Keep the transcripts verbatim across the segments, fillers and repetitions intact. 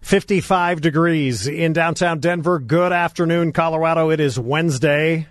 fifty-five degrees in downtown Denver. Good afternoon, Colorado. It is Wednesday.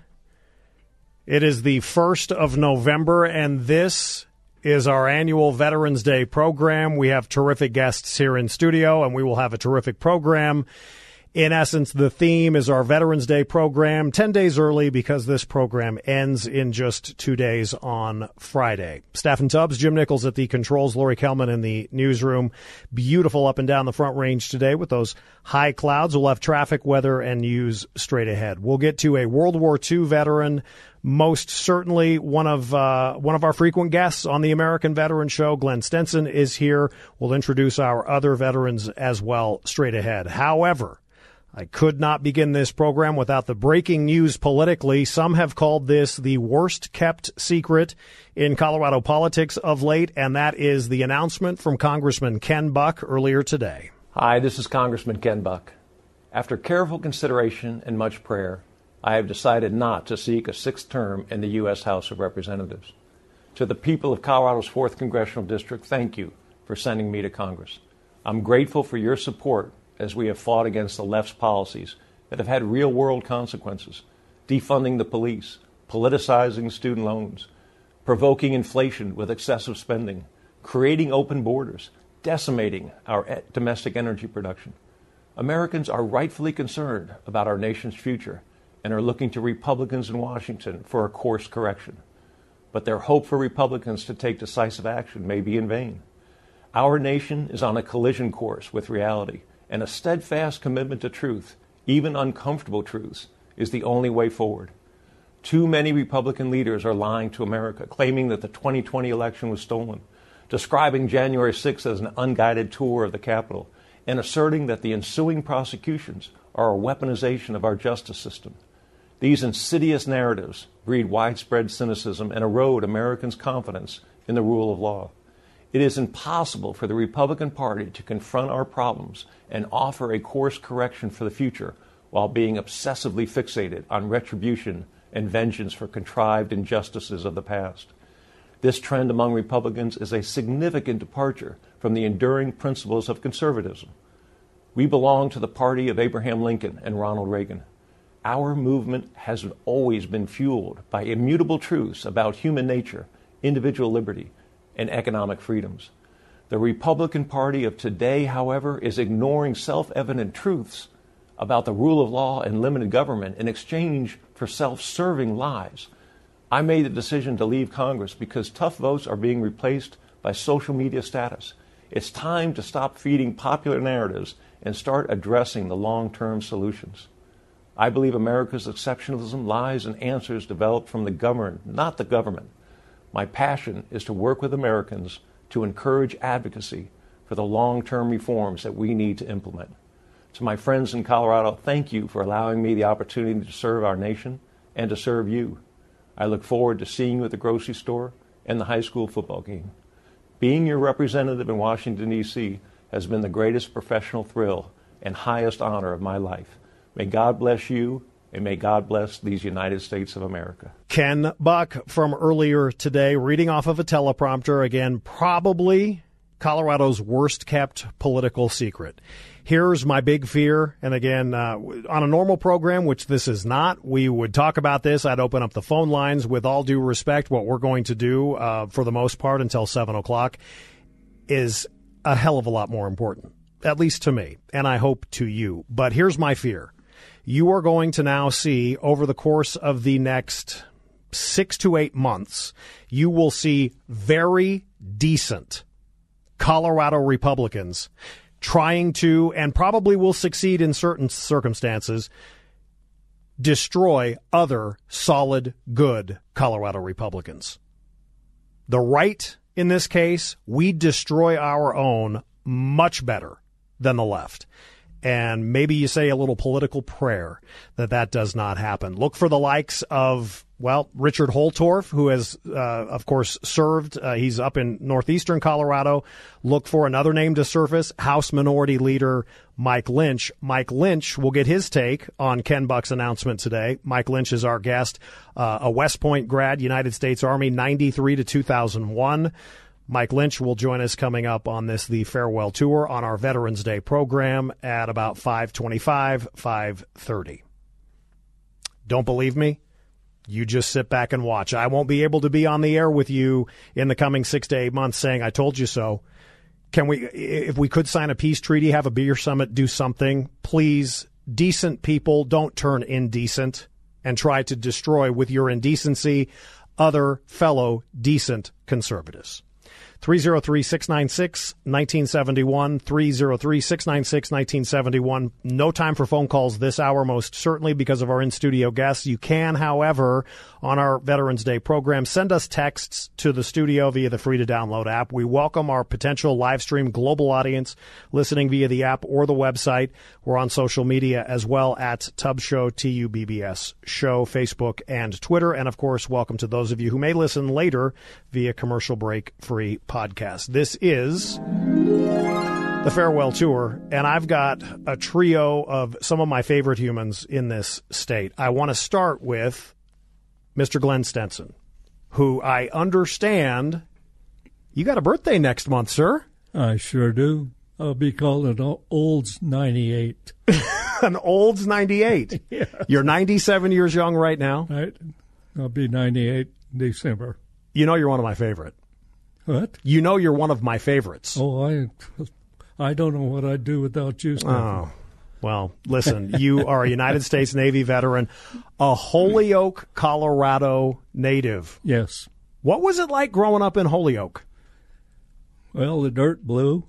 It is the first of November, and this is our annual Veterans Day program. We have terrific guests here in studio, and we will have a terrific program. In essence, the theme is our Veterans Day program, ten days early because this program ends in just two days on Friday. Staff and Tubbs, Jim Nichols at the controls, Lori Kelman in the newsroom. Beautiful up and down the Front Range today with those high clouds. We'll have traffic, weather, and news straight ahead. We'll get to a World War Two veteran, most certainly one of uh, one of our frequent guests on the American Veteran Show. Glenn Stenson is here. We'll introduce our other veterans as well straight ahead. However, I could not begin this program without the breaking news politically. Some have called this the worst-kept secret in Colorado politics of late, and that is the announcement from Congressman Ken Buck earlier today. Hi, this is Congressman Ken Buck. After careful consideration and much prayer, I have decided not to seek a sixth term in the U S House of Representatives. To the people of Colorado's fourth Congressional District, thank you for sending me to Congress. I'm grateful for your support as we have fought against the left's policies that have had real-world consequences, defunding the police, politicizing student loans, provoking inflation with excessive spending, creating open borders, decimating our domestic energy production. Americans are rightfully concerned about our nation's future and are looking to Republicans in Washington for a course correction. But their hope for Republicans to take decisive action may be in vain. Our nation is on a collision course with reality, and a steadfast commitment to truth, even uncomfortable truths, is the only way forward. Too many Republican leaders are lying to America, claiming that the twenty twenty election was stolen, describing January sixth as an unguided tour of the Capitol, and asserting that the ensuing prosecutions are a weaponization of our justice system. These insidious narratives breed widespread cynicism and erode Americans' confidence in the rule of law. It is impossible for the Republican Party to confront our problems and offer a course correction for the future while being obsessively fixated on retribution and vengeance for contrived injustices of the past. This trend among Republicans is a significant departure from the enduring principles of conservatism. We belong to the party of Abraham Lincoln and Ronald Reagan. Our movement has always been fueled by immutable truths about human nature, individual liberty, and economic freedoms. The Republican Party of today, however, is ignoring self-evident truths about the rule of law and limited government in exchange for self-serving lies. I made the decision to leave Congress because tough votes are being replaced by social media status. It's time to stop feeding popular narratives and start addressing the long-term solutions. I believe America's exceptionalism lies in answers developed from the government, not the government. My passion is to work with Americans to encourage advocacy for the long-term reforms that we need to implement. To my friends in Colorado, thank you for allowing me the opportunity to serve our nation and to serve you. I look forward to seeing you at the grocery store and the high school football game. Being your representative in Washington, D C has been the greatest professional thrill and highest honor of my life. May God bless you, and may God bless these United States of America. Ken Buck from earlier today, reading off of a teleprompter. Again, probably Colorado's worst-kept political secret. Here's my big fear. And again, uh, on a normal program, which this is not, we would talk about this. I'd open up the phone lines. With all due respect, what we're going to do, uh, for the most part, until seven o'clock, is a hell of a lot more important, at least to me, and I hope to you. But here's my fear. You are going to now see over the course of the next six to eight months, you will see very decent Colorado Republicans trying to, and probably will succeed in certain circumstances, destroy other solid, good Colorado Republicans. The right, in this case, we destroy our own much better than the left. And maybe you say a little political prayer that that does not happen. Look for the likes of, well, Richard Holtorf, who has, uh, of course, served. Uh, he's up in northeastern Colorado. Look for another name to surface, House Minority Leader Mike Lynch. Mike Lynch will get his take on Ken Buck's announcement today. Mike Lynch is our guest, uh, a West Point grad, United States Army, ninety-three to two thousand one. Mike Lynch will join us coming up on this, the farewell tour, on our Veterans Day program at about five twenty-five, five thirty. Don't believe me? You just sit back and watch. I won't be able to be on the air with you in the coming six to eight months saying, I told you so. Can we, if we could sign a peace treaty, have a beer summit, do something, please, decent people, don't turn indecent and try to destroy with your indecency other fellow decent conservatives. three oh three, six nine six, one nine seven one, three oh three, six nine six, one nine seven one. No time for phone calls this hour, most certainly because of our in-studio guests. You can, however, on our Veterans Day program, send us texts to the studio via the free-to-download app. We welcome our potential live stream global audience listening via the app or the website. We're on social media as well at Tubbs Show, T U B B S Show, Facebook and Twitter. And, of course, welcome to those of you who may listen later via commercial break-free podcast. This is the farewell tour, and I've got a trio of some of my favorite humans in this state. I want to start with Mister Glenn Stenson, who I understand you got a birthday next month, sir. I sure do. I'll be called an Olds ninety-eight. An Olds ninety-eight. Yes. You're ninety-seven years young right now. Right. I'll be ninety-eight in December. You know you're one of my favorite. What? You know you're one of my favorites. Oh, I I don't know what I'd do without you, Stephen. Oh, well, listen, you are a United States Navy veteran, a Holyoke, Colorado native. Yes. What was it like growing up in Holyoke? Well, the dirt blew.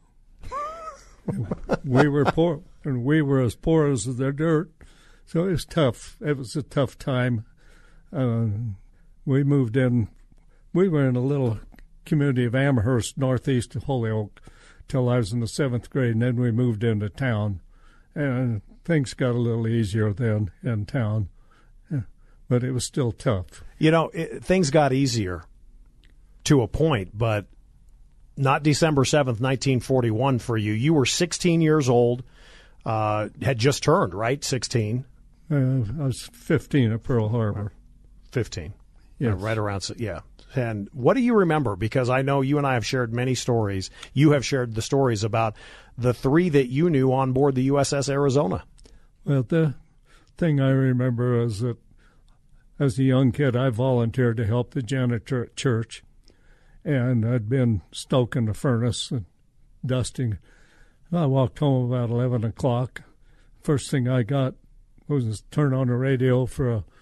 We were poor, and we were as poor as the dirt, so it was tough. It was a tough time. Uh, we moved in. We were in a little community of Amherst, northeast of Holyoke, till I was in the seventh grade, and then we moved into town. And things got a little easier then in town, but it was still tough. You know, it, things got easier to a point, but not December seventh, nineteen forty-one for you. You were sixteen years old, uh, had just turned, right? sixteen? Uh, I was fifteen at Pearl Harbor. fifteen. Yes. Uh, right around, yeah. And what do you remember? Because I know you and I have shared many stories. You have shared the stories about the three that you knew on board the U S S Arizona. Well, the thing I remember is that as a young kid, I volunteered to help the janitor at church. And I'd been stoking the furnace and dusting. I walked home about eleven o'clock. First thing I got was to turn on the radio for a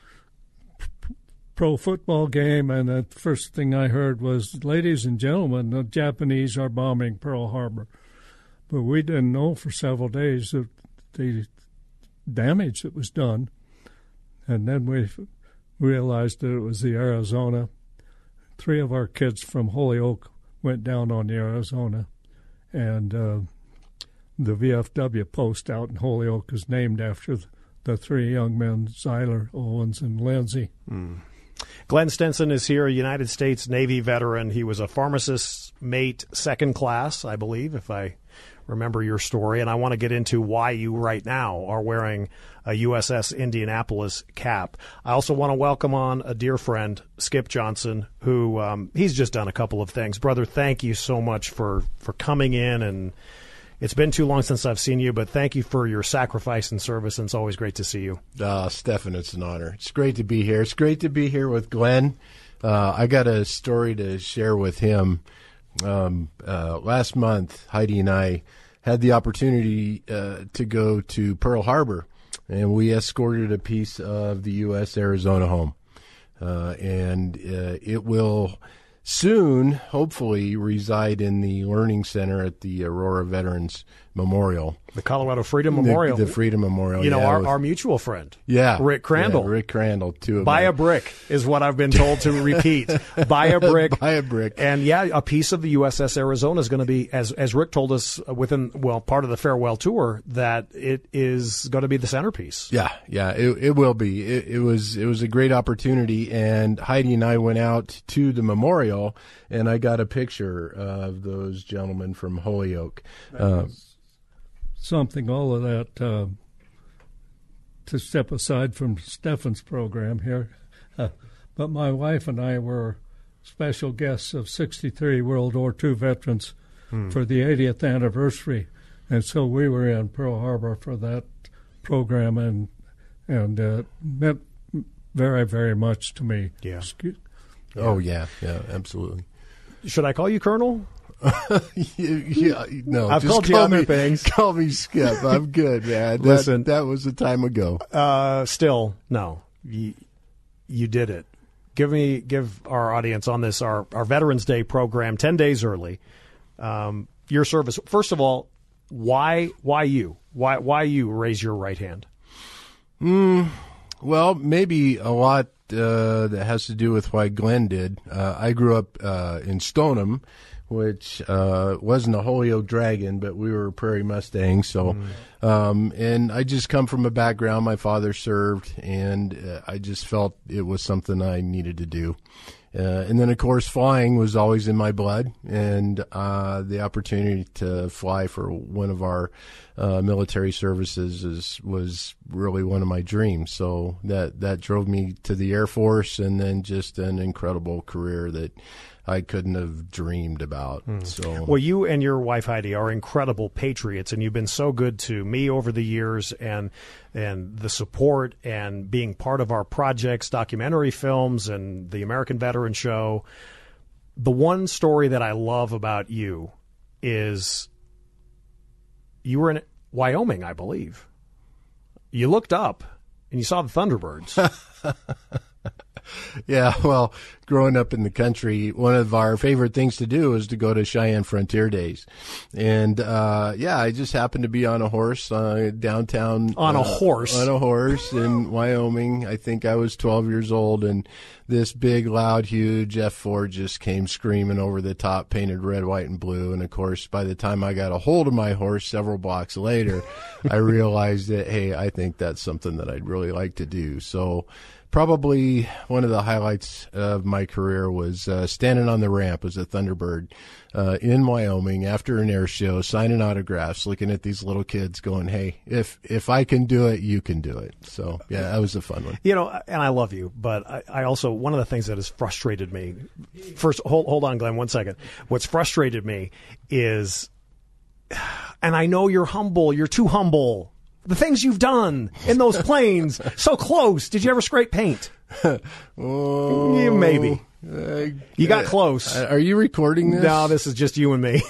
pro football game, and the first thing I heard was, ladies and gentlemen, the Japanese are bombing Pearl Harbor. But we didn't know for several days of the damage that was done. And then we realized that it was the Arizona. Three of our kids from Holyoke went down on the Arizona, and uh, the V F W post out in Holyoke is named after the three young men, Zeiler, Owens, and Lindsay. Mm. Glenn Stenson is here, a United States Navy veteran. He was a pharmacist's mate second class, I believe, if I remember your story. And I want to get into why you right now are wearing a U S S Indianapolis cap. I also want to welcome on a dear friend, Skip Johnson, who um, he's just done a couple of things. Brother, thank you so much for, for coming in. And it's been too long since I've seen you, but thank you for your sacrifice and service, and it's always great to see you. Uh, Stephen, it's an honor. It's great to be here. It's great to be here with Glenn. Uh, I got a story to share with him. Um, uh, last month, Heidi and I had the opportunity uh, to go to Pearl Harbor, and we escorted a piece of the U S Arizona home. Uh, and uh, it will soon, hopefully, reside in the Learning Center at the Aurora Veterans Memorial. The Colorado Freedom Memorial. The, the Freedom Memorial. You know, yeah, our, with, our mutual friend. Yeah. Rick Crandall. Yeah, Rick Crandall, too. Buy a brick is what I've been told to repeat. Buy a brick. Buy a brick. And, yeah, a piece of the U S S Arizona is going to be, as as Rick told us within, well, part of the farewell tour, that it is going to be the centerpiece. Yeah, yeah, it, it will be. It, it was it was a great opportunity, and Heidi and I went out to the memorial, and I got a picture of those gentlemen from Holyoke. Uh, something, all of that, uh, to step aside from Stefan's program here. Uh, but my wife and I were special guests of sixty-three World War Two veterans hmm. for the eightieth anniversary. And so we were in Pearl Harbor for that program, and and uh, meant very, very much to me. Yeah. Excuse- Oh, yeah, yeah, absolutely. Should I call you Colonel? yeah, no. I've just called you call other me, things. Call me Skip. I'm good, man. That, Listen, that was a time ago. Uh, still, no. You, you did it. Give me, give our audience on this, our, our Veterans Day program, ten days early, um, your service. First of all, why why you? Why why you raise your right hand? Mm, well, maybe a lot uh, that has to do with why Glenn did. Uh, I grew up uh, in Stoneham, which uh, wasn't a Holyoke Dragon, but we were Prairie Mustangs. So, mm. um, and I just come from a background. My father served, and uh, I just felt it was something I needed to do. Uh, and then, of course, flying was always in my blood, and uh, the opportunity to fly for one of our uh, military services is, was really one of my dreams. So that, that drove me to the Air Force, and then just an incredible career that I couldn't have dreamed about. Mm. So, well, you and your wife Heidi are incredible patriots, and you've been so good to me over the years, and and the support and being part of our projects, documentary films, and the American Veteran Show. The one story that I love about you is you were in Wyoming, I believe. You looked up and you saw the Thunderbirds. Yeah, well, growing up in the country, one of our favorite things to do is to go to Cheyenne Frontier Days. And, uh, yeah, I just happened to be on a horse uh, downtown. On a uh, horse? On a horse in Wyoming. I think I was twelve years old, and this big, loud, huge F four just came screaming over the top, painted red, white, and blue. And, of course, by the time I got a hold of my horse several blocks later, I realized that, hey, I think that's something that I'd really like to do. So probably one of the highlights of my career was uh, standing on the ramp as a Thunderbird uh, in Wyoming after an air show, signing autographs, looking at these little kids going, hey, if if I can do it, you can do it. So, yeah, that was a fun one. You know, and I love you, but I, I also, one of the things that has frustrated me, first, hold, hold on, Glenn, one second. What's frustrated me is, and I know you're humble, you're too humble, the things you've done in those planes, so close. Did you ever scrape paint? oh, yeah, maybe. Uh, you got close. Uh, are you recording this? No, this is just you and me.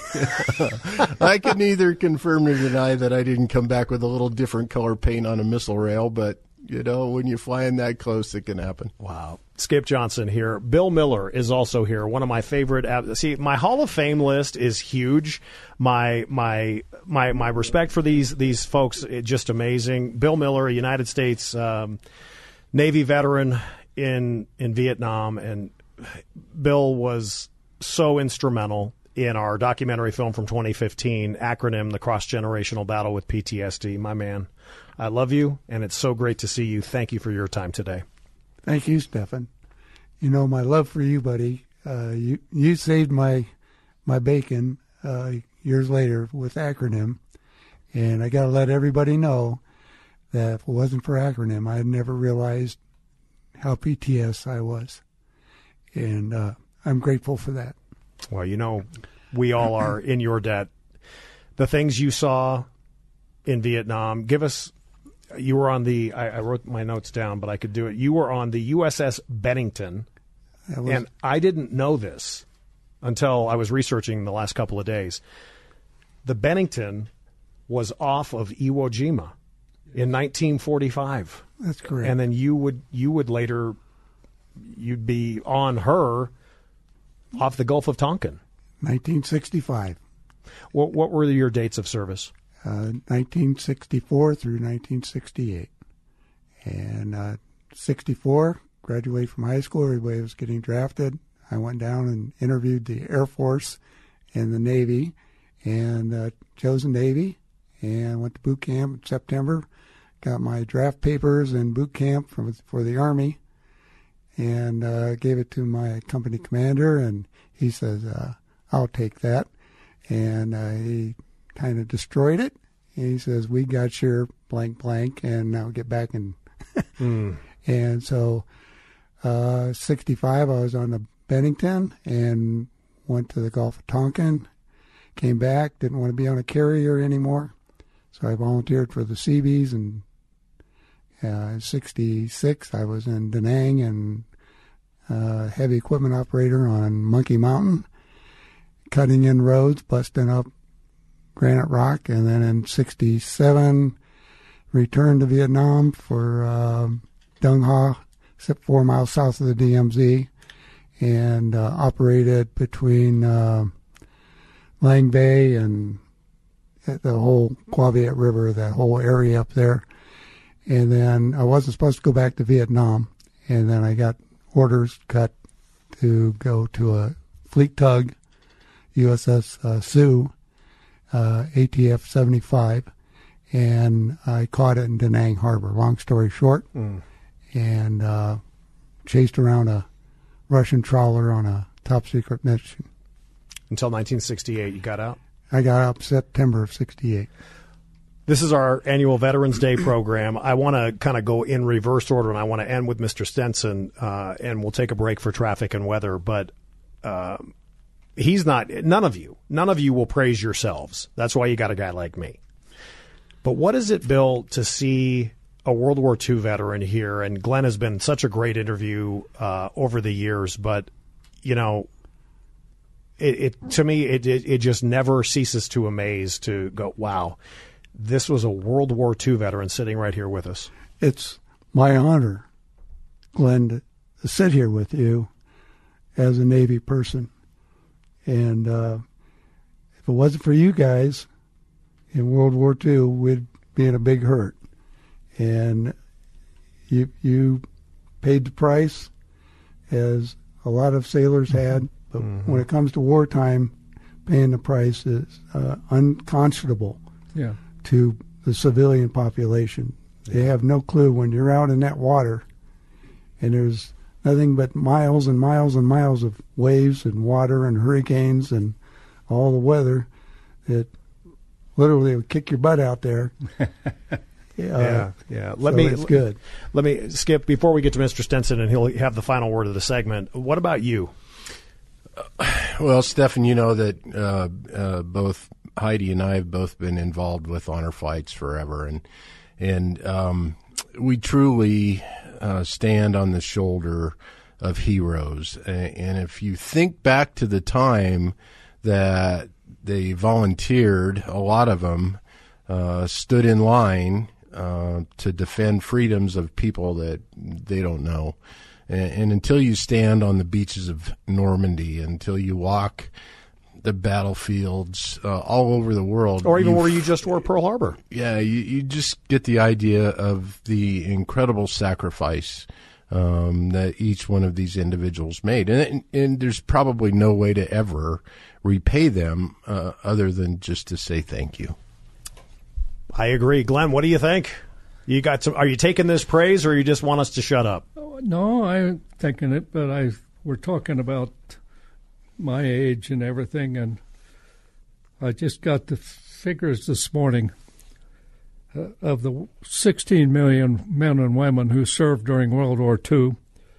I can neither confirm nor deny that I didn't come back with a little different color paint on a missile rail, but, you know, when you're flying that close, it can happen. Wow. Skip Johnson here. Bill Miller is also here. One of my favorite. See, my Hall of Fame list is huge. My my my my respect for these these folks is just amazing. Bill Miller, a United States um, Navy veteran in in Vietnam, and Bill was so instrumental in our documentary film from twenty fifteen, Acronym: The Cross-Generational Battle with P T S D. My man, I love you, and it's so great to see you. Thank you for your time today. Thank you, Stephen. You know, my love for you, buddy, uh, you you saved my my bacon uh, years later with Acronym, and I got to let everybody know that if it wasn't for Acronym, I'd never realized how P T S I was, and uh, I'm grateful for that. Well, you know, we all are in your debt. The things you saw in Vietnam, give us... You were on the, I, I wrote my notes down, but I could do it. You were on the U S S Bennington, was, and I didn't know this until I was researching the last couple of days. The Bennington was off of Iwo Jima in nineteen forty-five. That's correct. And then you would you would later, you'd be on her off the Gulf of Tonkin. nineteen sixty-five. What, what were your dates of service? Uh, nineteen sixty-four through nineteen sixty-eight. And uh, sixty-four, graduated from high school. Everybody was getting drafted. I went down and interviewed the Air Force and the Navy, and uh, chose the Navy, and went to boot camp in September. Got my draft papers and boot camp for, for the Army, and uh, gave it to my company commander, and he says, uh, I'll take that. And uh, he kind of destroyed it. And he says, we got your blank blank, and now get back. And mm. and so uh, sixty-five, I was on the Bennington and went to the Gulf of Tonkin. Came back, didn't want to be on a carrier anymore, so I volunteered for the Seabees. And uh, in sixty-six, I was in Da Nang and uh, heavy equipment operator on Monkey Mountain, cutting in roads, busting up granite rock. And then in sixty-seven, returned to Vietnam for uh, Dung Ha, four miles south of the D M Z, and uh, operated between uh, Lang Bay and the whole Qua Viet River, that whole area up there. And then I wasn't supposed to go back to Vietnam, and then I got orders cut to go to a fleet tug, U S S uh, Sioux, uh, A T F seventy-five, and I caught it in Da Nang Harbor. Long story short, mm. and uh, chased around a Russian trawler on a top-secret mission. Until nineteen sixty-eight, you got out? I got out September of sixty-eight. This is our annual Veterans Day program. I want to kind of go in reverse order, and I want to end with Mister Stenson, uh, and we'll take a break for traffic and weather. But uh, he's not, none of you, none of you will praise yourselves. That's why you got a guy like me. But what is it, Bill, to see a World War Two veteran here? And Glenn has been such a great interview uh, over the years, but, you know, it, it to me, it, it, it just never ceases to amaze to go, wow, this was a World War Two veteran sitting right here with us. It's my honor, Glenn, to, to sit here with you as a Navy person. And uh, if it wasn't for you guys in World War Two, we'd be in a big hurt. And you you paid the price, as a lot of sailors had. But mm-hmm. when it comes to wartime, paying the price is uh, unconscionable. Yeah. To the civilian population. They have no clue when you're out in that water and there's nothing but miles and miles and miles of waves and water and hurricanes and all the weather that literally would kick your butt out there. Yeah, uh, yeah. Let so me. It's good. Let me skip before we get to Mister Stenson, and he'll have the final word of the segment. What about you? Well, Stephan, you know that uh, uh, both Heidi and I have both been involved with honor flights forever, and and um, we truly uh, stand on the shoulder of heroes. And if you think back to the time that they volunteered, a lot of them uh, stood in line uh, to defend freedoms of people that they don't know. And, and until you stand on the beaches of Normandy, until you walk the battlefields uh, all over the world. Or even where you just were, Pearl Harbor. Yeah, you, you just get the idea of the incredible sacrifice um, that each one of these individuals made. And, and, and there's probably no way to ever repay them uh, other than just to say thank you. I agree. Glenn, what do you think? You got some? Are you taking this praise, or you just want us to shut up? No, I'm taking it, but I we're talking about my age and everything, and I just got the figures this morning uh, of the sixteen million men and women who served during World War Two.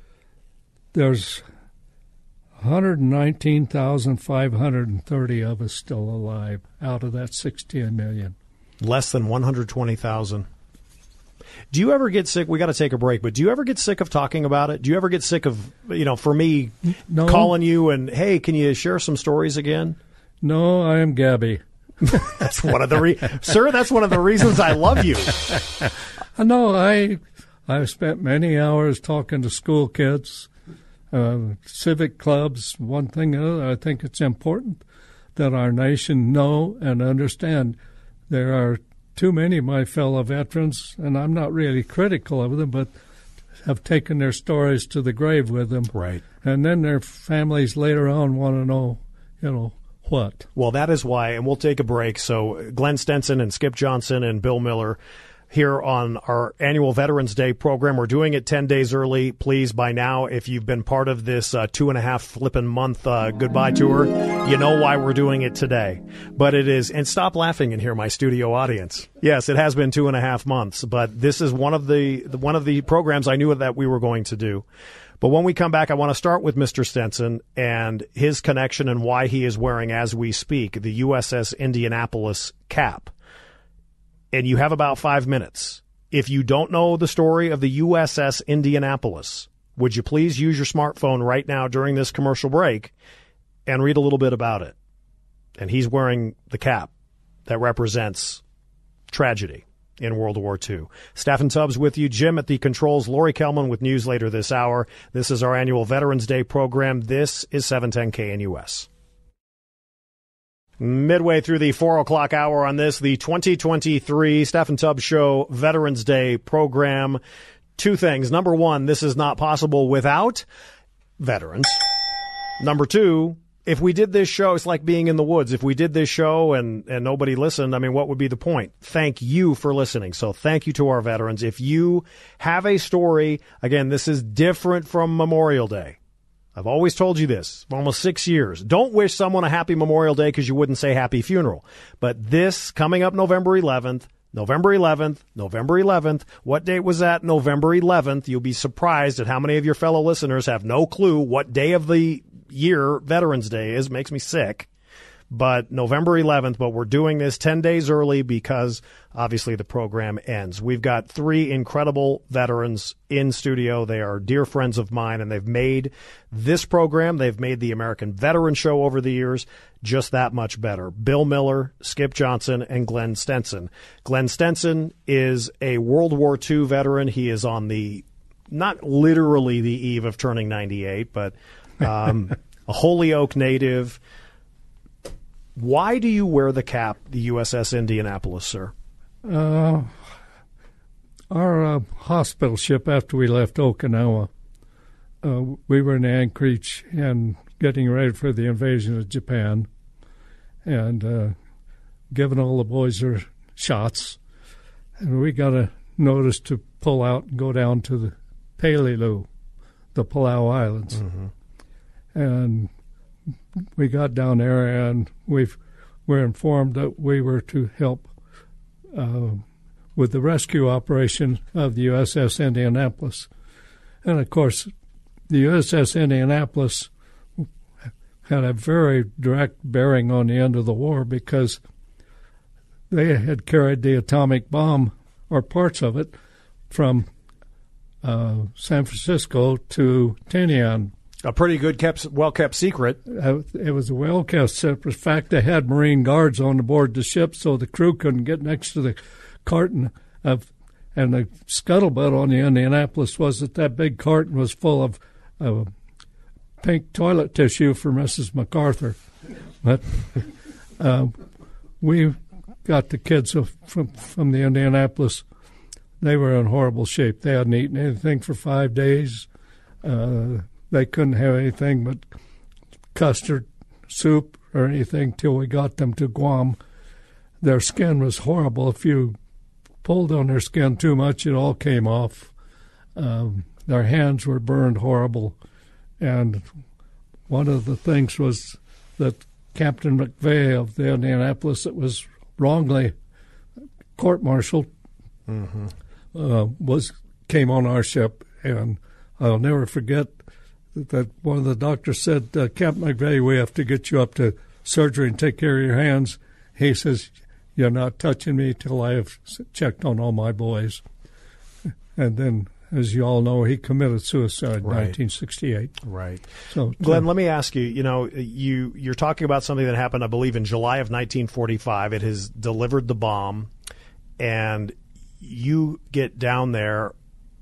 There's one hundred nineteen thousand five hundred thirty of us still alive out of that sixteen million. Less than one hundred twenty thousand. Do you ever get sick? We got to take a break, but do you ever get sick of talking about it? Do you ever get sick of, you know, for me, no. calling you and, hey, can you share some stories again? No, I am Gabby. That's one of the re- sir. That's one of the reasons I love you. No, I I've spent many hours talking to school kids, uh, civic clubs. One thing or another. I think it's important that our nation know and understand there are too many of my fellow veterans, and I'm not really critical of them, but have taken their stories to the grave with them. Right. And then their families later on want to know, you know, what. Well, that is why, and we'll take a break. So Glenn Stenson and Skip Johnson and Bill Miller here on our annual Veterans Day program. We're doing it ten days early. Please, by now, if you've been part of this uh, two and a half flippin' month uh, goodbye tour, you know why we're doing it today. But it is, and stop laughing in here, my studio audience. Yes, it has been two and a half months, but this is one of the, the one of the programs I knew that we were going to do. But when we come back, I want to start with Mister Stenson and his connection and why he is wearing, as we speak, the U S S Indianapolis cap. And you have about five minutes. If you don't know the story of the U S S Indianapolis, would you please use your smartphone right now during this commercial break and read a little bit about it? And he's wearing the cap that represents tragedy in World War Two. Staff and Tubbs with you. Jim at the controls. Lori Kelman with news later this hour. This is our annual Veterans Day program. This is seven ten K N U S. Midway through the four o'clock hour on this, the twenty twenty-three Staff and Tubbs Show Veterans Day program. Two things. Number one, this is not possible without veterans. Number two, if we did this show, it's like being in the woods. If we did this show and, and nobody listened, I mean, what would be the point? Thank you for listening. So thank you to our veterans. If you have a story, again, this is different from Memorial Day. I've always told you this for almost six years. Don't wish someone a happy Memorial Day because you wouldn't say happy funeral. But this coming up November eleventh, November eleventh, November eleventh. What date was that? November eleventh. You'll be surprised at how many of your fellow listeners have no clue what day of the year Veterans Day is. Makes me sick. But November eleventh, but we're doing this ten days early because obviously the program ends. We've got three incredible veterans in studio. They are dear friends of mine, and they've made this program, they've made the American Veteran Show over the years just that much better. Bill Miller, Skip Johnson, and Glenn Stenson. Glenn Stenson is a World War Two veteran. He is on the, not literally the eve of turning ninety-eight, but um, a Holyoke native. Why do you wear the cap, the U S S Indianapolis, sir? Uh, our uh, hospital ship, after we left Okinawa, uh, we were in Anchorage and getting ready for the invasion of Japan, and uh, giving all the boys their shots. And we got a notice to pull out and go down to the Peleliu, the Palau Islands. Mm-hmm. And we got down there, and we were informed that we were to help uh, with the rescue operation of the U S S Indianapolis. And, of course, the U S S Indianapolis had a very direct bearing on the end of the war because they had carried the atomic bomb, or parts of it, from uh, San Francisco to Tinian. A pretty good, kept, well-kept secret. Uh, it was a well-kept secret. In fact, they had Marine guards on board the ship so the crew couldn't get next to the carton of, and the scuttlebutt on the Indianapolis was that that big carton was full of uh, pink toilet tissue for Missus MacArthur. But uh, we got the kids from, from the Indianapolis. They were in horrible shape. They hadn't eaten anything for five days. Uh, They couldn't have anything but custard soup or anything till we got them to Guam. Their skin was horrible. If you pulled on their skin too much, it all came off. Um, their hands were burned horrible. And one of the things was that Captain McVeigh of the Indianapolis, that was wrongly court-martialed, mm-hmm. uh, was came on our ship. And I'll never forget that one of the doctors said, uh, Captain McVeigh, we have to get you up to surgery and take care of your hands. He says, you're not touching me till I have checked on all my boys. And then, as you all know, he committed suicide right. in nineteen sixty-eight. Right. So, Glenn, uh, let me ask you, you know, you, you're talking about something that happened, I believe, in July of nineteen forty-five. It has delivered the bomb, and you get down there.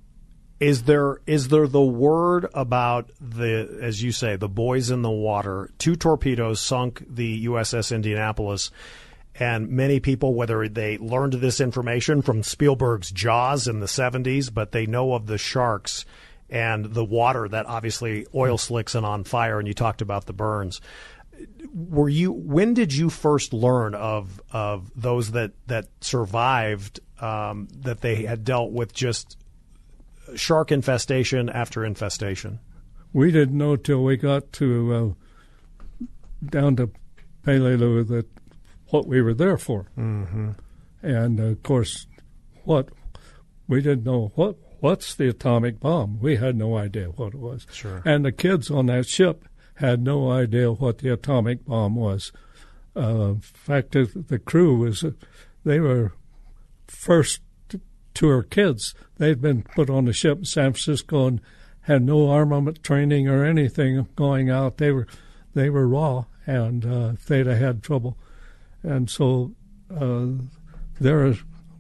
Is there is there the word about the, as you say, the boys in the water? Two torpedoes sunk the U S S Indianapolis, and many people, whether they learned this information from Spielberg's Jaws in the seventies, but they know of the sharks and the water that obviously oil slicks and on fire, and you talked about the burns. were you? When did you first learn of of those that that survived? Um, that they had dealt with just shark infestation after infestation. We didn't know till we got to uh, down to Peleliu that what we were there for, mm-hmm. and uh, of course, what we didn't know what what's the atomic bomb. We had no idea what it was. Sure. And the kids on that ship had no idea what the atomic bomb was. Uh, in fact, the, the crew was uh, they were first tour kids. They'd been put on the ship in San Francisco and had no armament training or anything going out. They were they were raw, and uh, they'd have had trouble. And so uh, their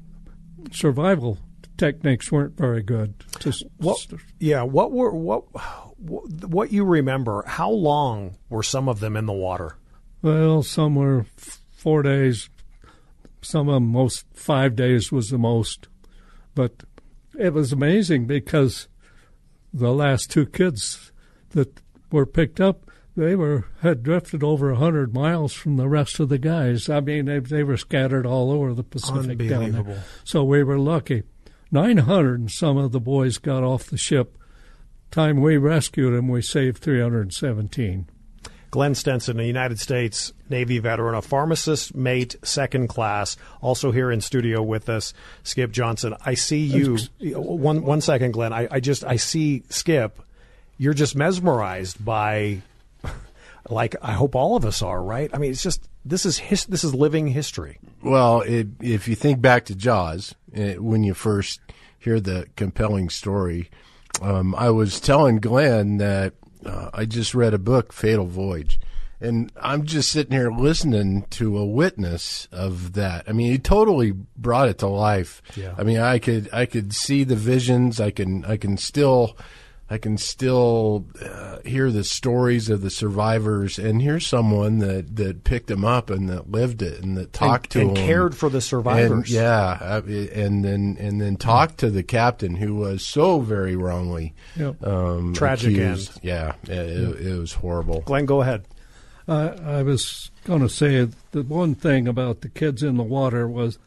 survival techniques weren't very good. Just what, yeah, what were what what you remember? How long were some of them in the water? Well, some were f- four days. Some of them, most five days was the most. But it was amazing because the last two kids that were picked up, they were had drifted over a hundred miles from the rest of the guys. I mean, they they were scattered all over the Pacific down there. So we were lucky. Nine hundred and some of the boys got off the ship. Time we rescued them, we saved three hundred and seventeen. Glenn Stenson, a United States Navy veteran, a pharmacist mate, second class, also here in studio with us, Skip Johnson. I see you. One one second, Glenn. I, I just I see Skip. You're just mesmerized by, like I hope all of us are, right? I mean, it's just this is his, this is living history. Well, it, if you think back to Jaws, it, when you first hear the compelling story, um, I was telling Glenn that. Uh, I just read a book, Fatal Voyage, and I'm just sitting here listening to a witness of that. I mean, he totally brought it to life. Yeah. I mean, I could I could see the visions. I can I can still I can still uh, hear the stories of the survivors, and here's someone that, that picked them up and that lived it and that talked and, to and them. cared for the survivors. And, yeah, and then and then talked to the captain who was so very wrongly Yep. um, Tragic accused. end. Yeah, it, it, it was horrible. Glenn, go ahead. Uh, I was going to say the one thing about the kids in the water was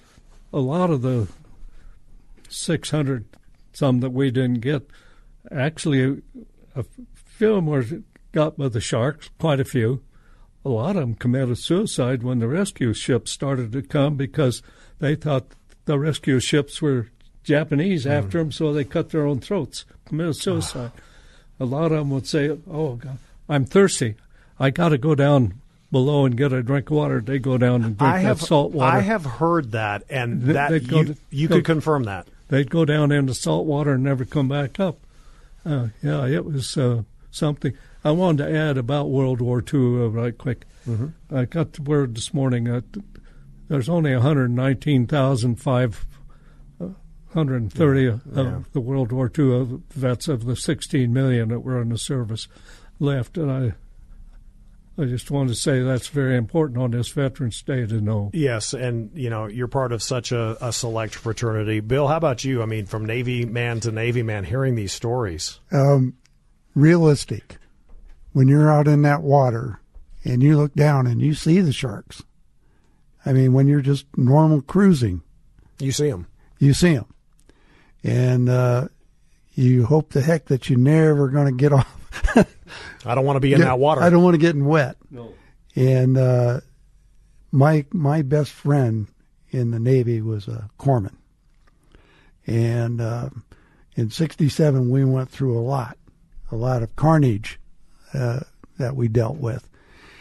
a lot of the six hundred some that we didn't get. Actually, a few of them were got by the sharks, quite a few. A lot of them committed suicide when the rescue ships started to come because they thought the rescue ships were Japanese mm. after them, so they cut their own throats, committed suicide. A lot of them would say, oh, God, I'm thirsty. I got to go down below and get a drink of water. They go down and drink I that have, salt water. I have heard that, and They- that they'd go you, to- you go- could confirm that. They'd go down into salt water and never come back up. Uh, yeah, it was uh, something. I wanted to add about World War Two uh, right quick. Mm-hmm. I got the word this morning that there's only one hundred nineteen thousand five hundred thirty yeah, yeah. of the World War Two vets of the sixteen million that were in the service left. And I I just wanted to say that's very important on this Veterans Day to know. Yes, and, you know, you're part of such a, a select fraternity. Bill, how about you? I mean, from Navy man to Navy man, hearing these stories. Um, realistic. When you're out in that water and you look down and you see the sharks, I mean, when you're just normal cruising, you see them. You see them. And uh, you hope the heck that you're never going to get off. I don't want to be in get, that water. I don't want to get in wet. No. And uh, my my best friend in the Navy was a corpsman. And uh, in sixty-seven, we went through a lot, a lot of carnage uh, that we dealt with.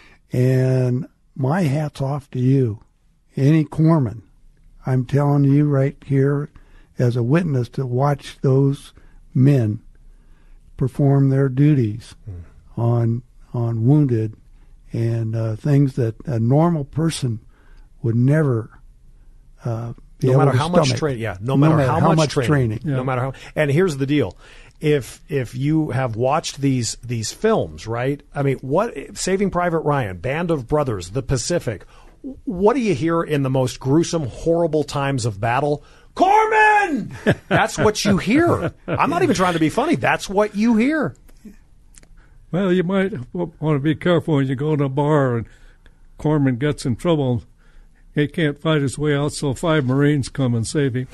And my hat's off to you, any corpsman. I'm telling you right here as a witness to watch those men perform their duties mm. on on wounded and uh, things that a normal person would never uh, be no able matter to how stomach. much training. Yeah, no matter, no matter how, how much, much training. training. Yeah. No matter how. And here's the deal: if if you have watched these these films, right? I mean, what Saving Private Ryan, Band of Brothers, The Pacific. What do you hear in the most gruesome, horrible times of battle? Corpsman! That's what you hear. I'm not even trying to be funny. That's what you hear. Well, you might want to be careful when you go to a bar and Corman gets in trouble. He can't fight his way out, so five Marines come and save him.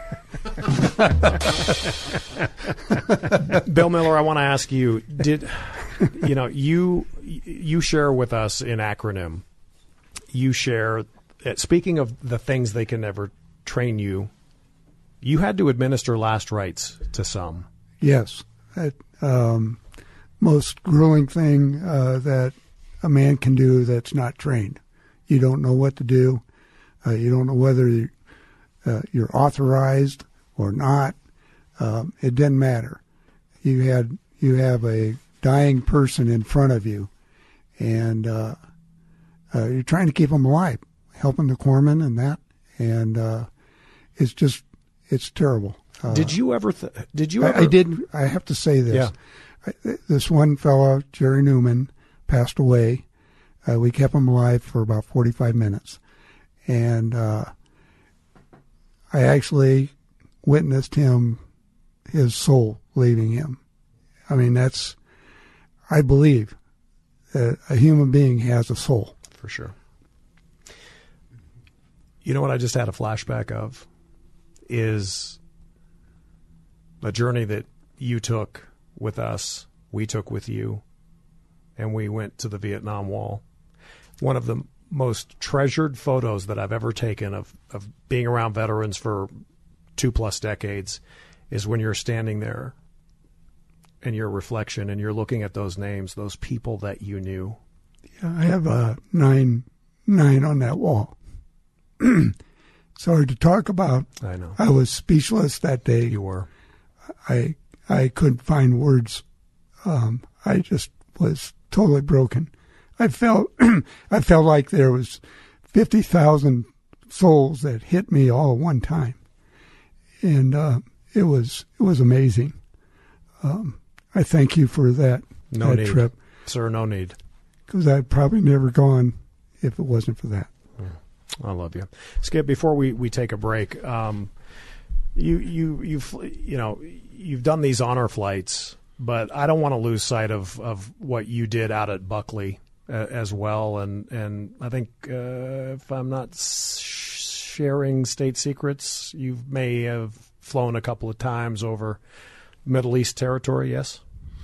Bill Miller, I want to ask you, did you know, you you share with us in acronym, you share, speaking of the things they can never train you, you had to administer last rites to some. Yes. That, um, most grueling thing uh, that a man can do that's not trained. You don't know what to do. Uh, you don't know whether you, uh, you're authorized or not. Um, it doesn't matter. You had you have a dying person in front of you, and uh, uh, you're trying to keep them alive, helping the corpsman and that, and uh, it's just it's terrible. Uh, did you ever? Th- did you? I, Ever? I did. I have to say this. Yeah. I, this one fellow, Jerry Newman, passed away. Uh, we kept him alive for about forty-five minutes. And uh, I actually witnessed him, his soul leaving him. I mean, that's, I believe that a human being has a soul. For sure. You know what I just had a flashback of is a journey that you took with us, we took with you, and we went to the Vietnam Wall. One of the most treasured photos that I've ever taken of, of being around veterans for two plus decades is when you're standing there in your reflection and you're looking at those names, those people that you knew. Yeah, I have a nine, nine on that wall. Sorry to talk about. I know. I was speechless that day. You were. I, I couldn't find words. Um, I just was totally broken. I felt I felt like there was fifty thousand souls that hit me all at one time, and uh, it was it was amazing. Um, I thank you for that, no that need. trip, Sir. No need, because I'd probably never gone if it wasn't for that. I love you, Skip. Before we, we take a break, um, you you you've you know you've done these honor flights, but I don't want to lose sight of, of what you did out at Buckley as well, and and I think uh, if I'm not sharing state secrets, you may have flown a couple of times over Middle East territory. Yes.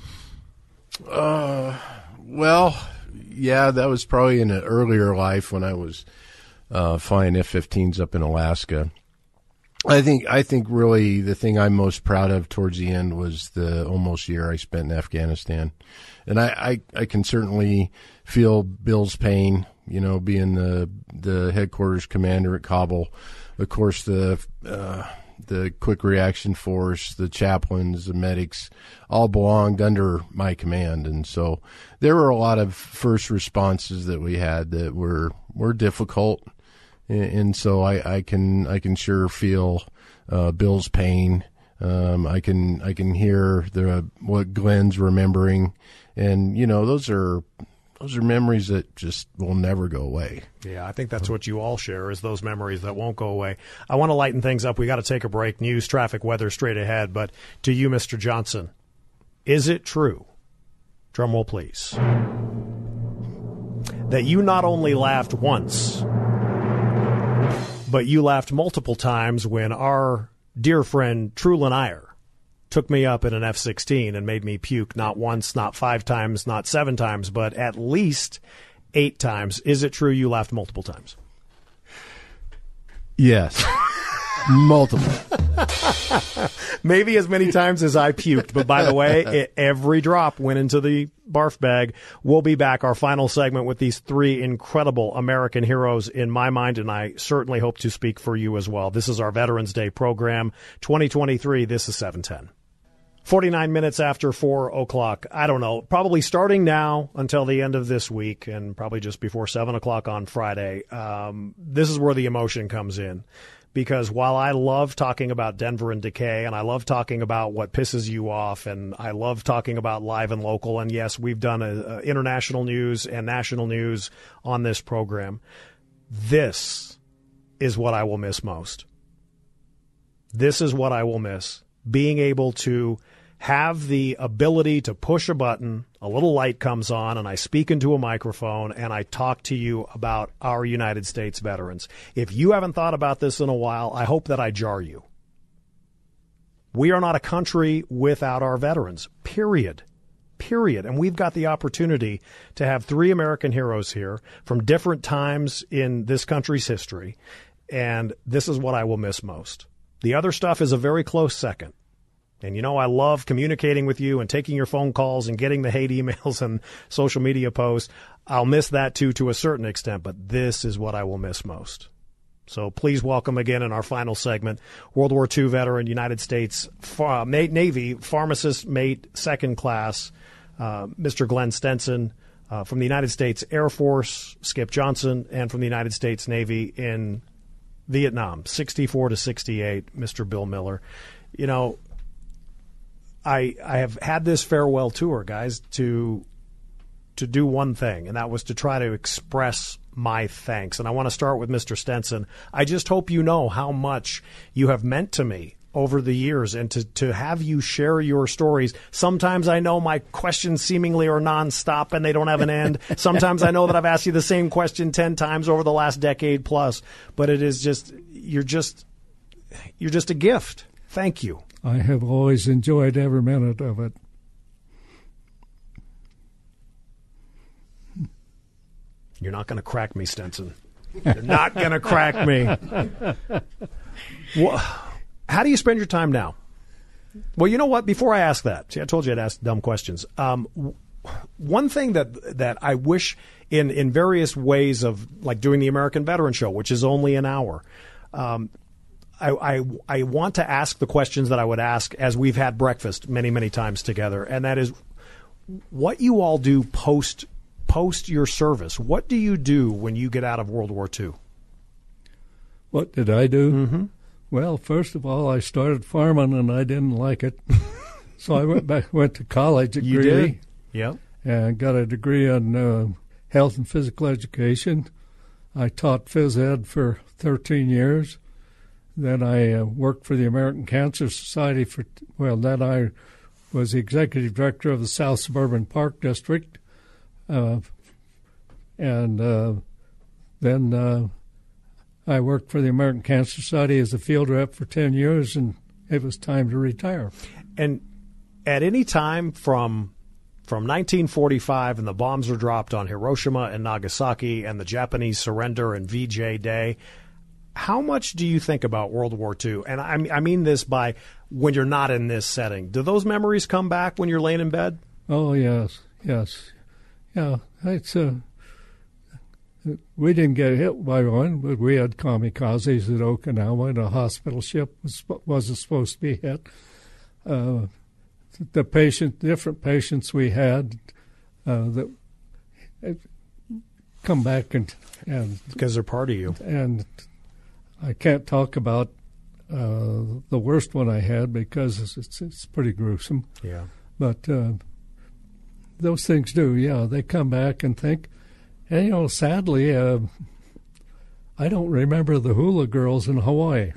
Uh, well, yeah, that was probably in an earlier life when I was uh, flying F fifteens up in Alaska. I think I think really the thing I'm most proud of towards the end was the almost year I spent in Afghanistan. And I, I, I can certainly feel Bill's pain, you know, being the the headquarters commander at Kabul. Of course, the uh, the quick reaction force, the chaplains, the medics, all belonged under my command. And so there were a lot of first responses that we had that were were difficult. And, and so I, I can I can sure feel uh, Bill's pain. Um, I can I can hear the what Glenn's remembering. And, you know, those are those are memories that just will never go away. Yeah, I think that's what you all share is those memories that won't go away. I want to lighten things up. We got to take a break. News, traffic, weather straight ahead. But to you, Mister Johnson, is it true, drum roll please, that you not only laughed once, but you laughed multiple times when our dear friend Trulin Iyer took me up in an F sixteen and made me puke not once, not five times, not seven times, but at least eight times. Is it true you laughed multiple times? Yes. Multiple. Maybe as many times as I puked. But by the way, it, every drop went into the barf bag. We'll be back, our final segment, with these three incredible American heroes in my mind, and I certainly hope to speak for you as well. This is our Veterans Day program, twenty twenty-three. This is seven ten. forty-nine minutes after four o'clock. I don't know, probably starting now until the end of this week and probably just before seven o'clock on Friday. Um, this is where the emotion comes in. Because while I love talking about Denver and decay, and I love talking about what pisses you off, and I love talking about live and local, and yes, we've done a, a international news and national news on this program, this is what I will miss most. This is what I will miss. Being able to have the ability to push a button, a little light comes on, and I speak into a microphone, and I talk to you about our United States veterans. If you haven't thought about this in a while, I hope that I jar you. We are not a country without our veterans, period. Period. And we've got the opportunity to have three American heroes here from different times in this country's history, and this is what I will miss most. The other stuff is a very close second. And, you know, I love communicating with you and taking your phone calls and getting the hate emails and social media posts. I'll miss that, too, to a certain extent, but this is what I will miss most. So please welcome again in our final segment, World War Two veteran, United States uh, Navy pharmacist mate, second class, uh, Mister Glenn Stenson, uh, from the United States Air Force, Skip Johnson, and from the United States Navy in Vietnam, sixty-four to sixty-eight, Mister Bill Miller. You know, I I have had this farewell tour, guys, to to do one thing, and that was to try to express my thanks. And I want to start with Mister Stenson. I just hope you know how much you have meant to me over the years, and to, to have you share your stories. Sometimes I know my questions seemingly are nonstop and they don't have an end. Sometimes I know that I've asked you the same question ten times over the last decade plus, but it is just, you're just, you're just a gift. Thank you. I have always enjoyed every minute of it. You're not going to crack me, Stenson. You're not going to crack me. Well, how do you spend your time now? Well, you know what? Before I ask that, see, I told you I'd ask dumb questions. Um, one thing that that I wish in, in various ways of, like doing the American Veteran Show, which is only an hour, um, I, I I want to ask the questions that I would ask as we've had breakfast many, many times together, and that is what you all do post post your service. What do you do when you get out of World War Two? What did I do? Mm-hmm. Well, first of all, I started farming, and I didn't like it. So I went back, went to college at You Greeley. did? Yeah. And got a degree in uh, health and physical education. I taught phys ed for thirteen years. Then I uh, worked for the American Cancer Society for, well, then I was the executive director of the South Suburban Park District. Uh, and uh, then uh, I worked for the American Cancer Society as a field rep for ten years, and it was time to retire. And at any time from from nineteen forty-five, and the bombs are dropped on Hiroshima and Nagasaki, and the Japanese surrender and V J Day, how much do you think about World War Two? And I, I mean this by when you're not in this setting. Do those memories come back when you're laying in bed? Oh, yes, yes. Yeah, it's uh, we didn't get hit by one, but we had kamikazes at Okinawa, and a hospital ship was, wasn't supposed to be hit. Uh, the patient, different patients we had uh, that come back and and because they're part of you. And I can't talk about uh, the worst one I had because it's it's, it's pretty gruesome. Yeah, but. Uh, Those things do, yeah. They come back and think, and you know, sadly, uh, I don't remember the hula girls in Hawaii.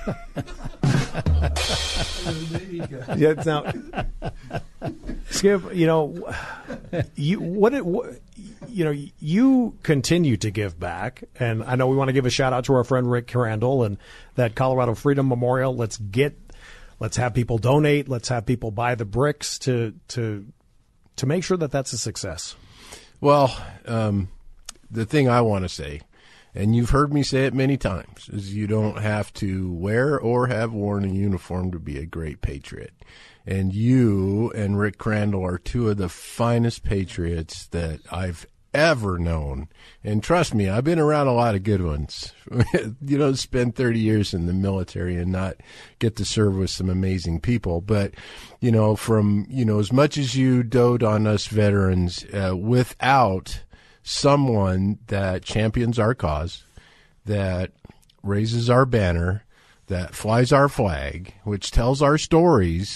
Yeah. Now, Skip, you know, you what it, what, you know, you continue to give back, and I know we want to give a shout out to our friend Rick Crandall and that Colorado Freedom Memorial. Let's get, let's have people donate. Let's have people buy the bricks to to. to make sure that that's a success. Well, um, the thing I want to say, and you've heard me say it many times, is you don't have to wear or have worn a uniform to be a great patriot. And you and Rick Crandall are two of the finest patriots that I've ever known. And trust me, I've been around a lot of good ones. You don't spend thirty years in the military and not get to serve with some amazing people. But, you know, from, you know, as much as you dote on us veterans, uh, without someone that champions our cause, that raises our banner, that flies our flag, which tells our stories,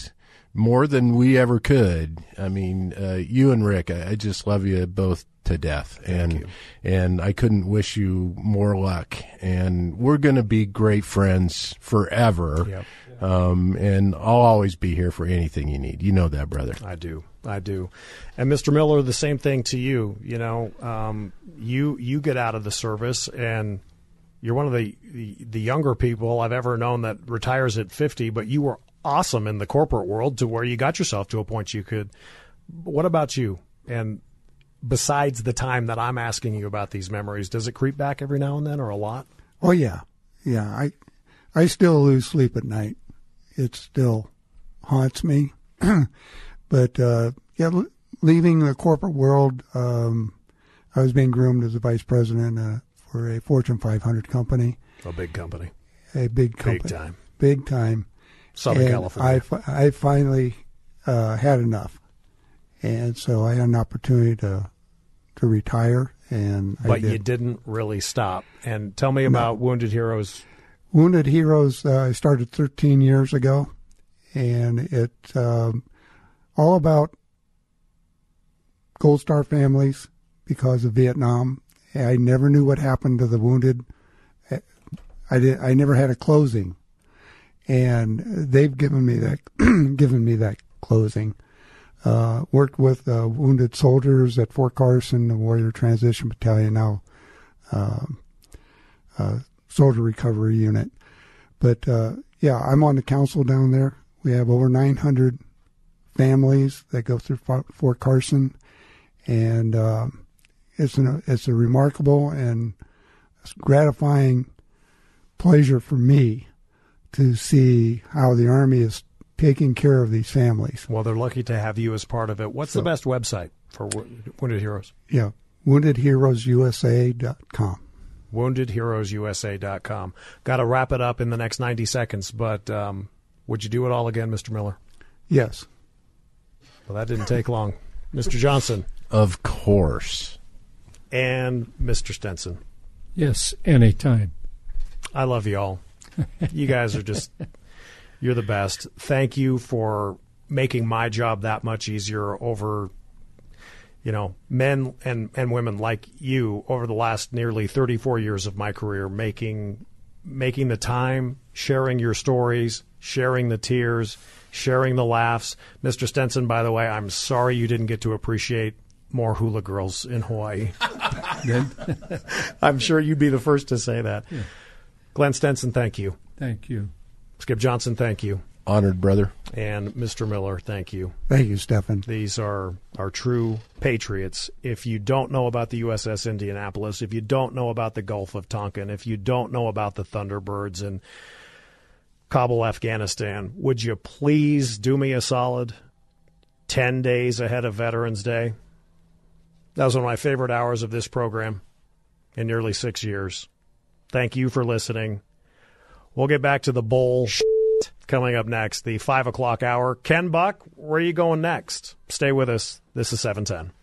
more than we ever could. I mean, uh, you and Rick, I, I just love you both to death, and you. and I couldn't wish you more luck. And we're going to be great friends forever. Yep. Um, and I'll always be here for anything you need. You know that, brother. I do. I do. And Mister Miller, the same thing to you. You know, um, you you get out of the service, and you're one of the, the the younger people I've ever known that retires at fifty, but you were awesome in the corporate world to where you got yourself to a point you could. What about you? And besides the time that I'm asking you about these memories, does it creep back every now and then, or a lot? Oh, yeah. Yeah, I I still lose sleep at night. It still haunts me. But, uh, yeah, leaving the corporate world, um, I was being groomed as a vice president uh, for a Fortune five hundred company. A big company. A big company. Big time. Big time. Southern and California. I, I finally uh, had enough. And so I had an opportunity to to retire. And I But did. you didn't really stop. And tell me about no. Wounded Heroes. Wounded Heroes, uh, I started thirteen years ago. And it's um, all about Gold Star families because of Vietnam. I never knew what happened to the wounded. I did. I never had a closing, and they've given me that given me that closing. Uh, worked with uh, wounded soldiers at Fort Carson, the Warrior Transition Battalion, now uh, uh, Soldier Recovery Unit. But uh, yeah, I'm on the council down there. We have over nine hundred families that go through Fort Carson, and uh, it's an it's a remarkable and gratifying pleasure for me to see how the Army is taking care of these families. Well, they're lucky to have you as part of it. What's so, the best website for Wounded Heroes? Yeah, wounded heroes u s a dot com. wounded heroes u s a dot com. Got to wrap it up in the next ninety seconds, but um, would you do it all again, Mister Miller? Yes. Well, that didn't take long. Mister Johnson. Of course. And Mister Stenson. Yes, anytime. I love you all. You guys are just, you're the best. Thank you for making my job that much easier over, you know, men and, and women like you over the last nearly thirty-four years of my career, making making the time, sharing your stories, sharing the tears, sharing the laughs. Mister Stenson, by the way, I'm sorry you didn't get to appreciate more hula girls in Hawaii. I'm sure you'd be the first to say that. Yeah. Glenn Stenson, thank you. Thank you. Skip Johnson, thank you. Honored, brother. And Mister Miller, thank you. Thank you, Stephan. These are, are true patriots. If you don't know about the U S S Indianapolis, if you don't know about the Gulf of Tonkin, if you don't know about the Thunderbirds in Kabul, Afghanistan, would you please do me a solid? Ten days ahead of Veterans Day. That was one of my favorite hours of this program in nearly six years. Thank you for listening. We'll get back to the bowl coming up next, the five o'clock hour. Ken Buck, where are you going next? Stay with us. This is seven ten.